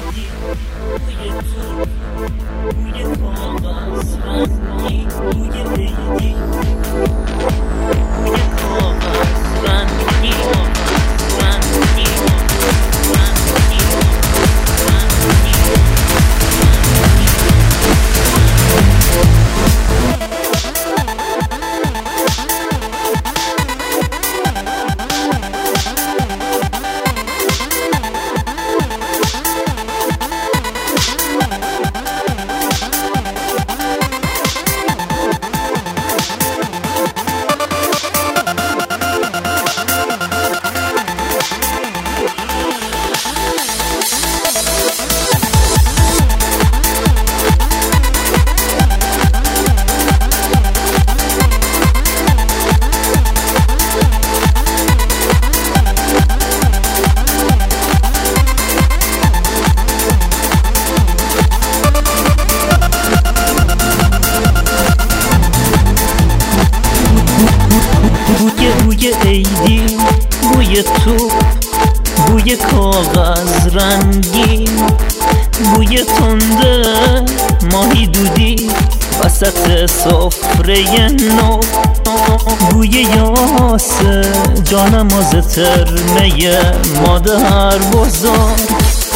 بوی عیدی، بوی توپ، بوی کاغذ رنگین، بوی تنده ماهی دودی وسط سفره نو، بوی یاسه جانماز ترمه مادر بزرگ.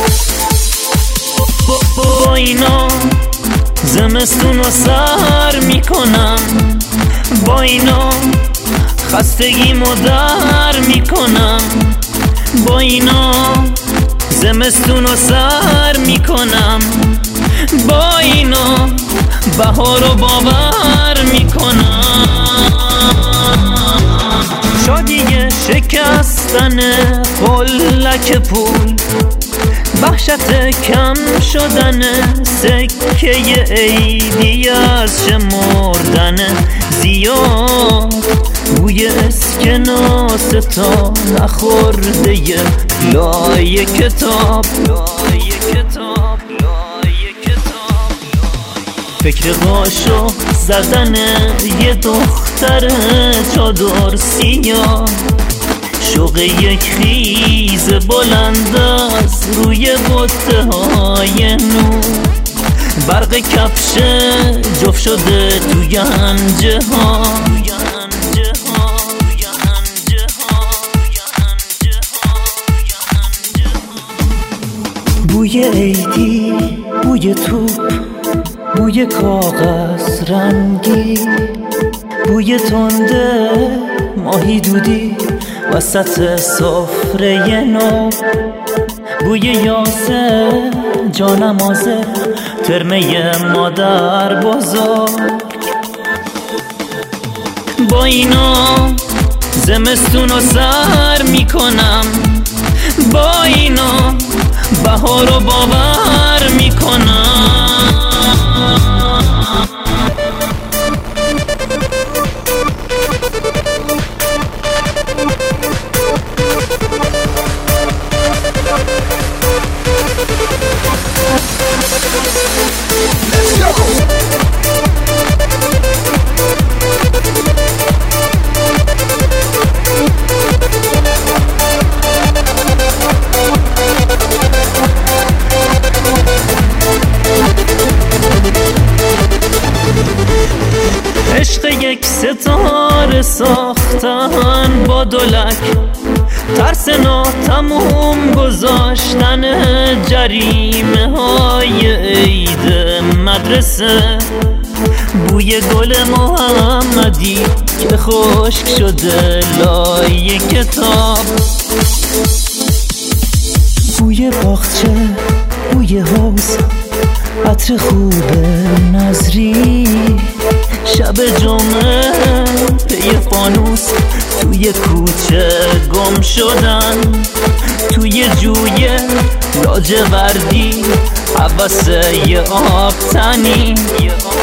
با اینا زمستون رو سر میکنم، با اینا خستگیمو در میکنم، با اینا زمستون رو سر میکنم، با اینا بهارو باور میکنم. شادی شکستن قلک پول، وحشت کم شدن سکه عیدی از شمردن زیاد، بوی اسکناس تا نخورده لای کتاب، فکر قاشق زدن یه دختر چادر سیاه، شوق یک خیز بلند از روی بطه های نور، برق کفش جفت شده تو گنجه ها. بوی عیدی، بوی توپ، بوی کاغذ رنگی، بوی تنده ماهی دودی وسط سفره نو، بوی یاسه جانمازه ترمه مادر بزرگ. با اینا زمستون رو سر میکنم، با اینا بهارو باور میکنم. عشق یک ستاره ساختن با دولک، ترس ناتموم گذاشتن جریمه های عید مدرسه، بوی گل محمدی که خشک شده لای کتاب، بوی باغچه، بوی حوض، عطر خوب نظری، شب جمعه پی فانوس توی کوچه گم شدن، توی جوی لاجوردی هوس یه آب تنی.